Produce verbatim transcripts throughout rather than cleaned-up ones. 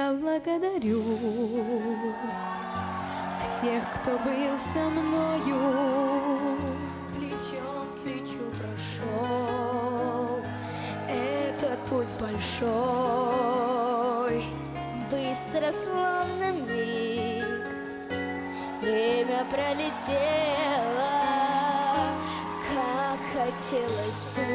я благодарю всех, кто был со мною. Плечом к плечу прошел этот путь большой. Быстро, словно миг, время пролетело, как хотелось бы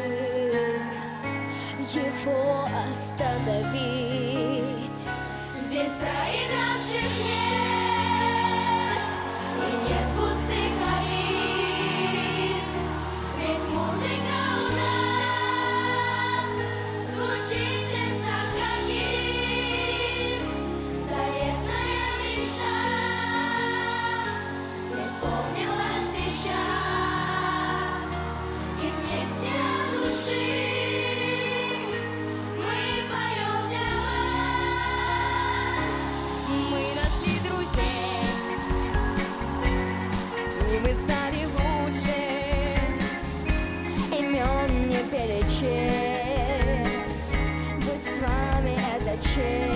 его остановить. Здесь проигравших нет, и нет пустых обид, ведь музыка у нас звучит в сердцах как гимн. Заветная мечта исполнилась сейчас, и вместе от души мы поем для вас. Мы нашли друзей, И мы стали лучше, имен не перечесть. Быть с вами — это честь.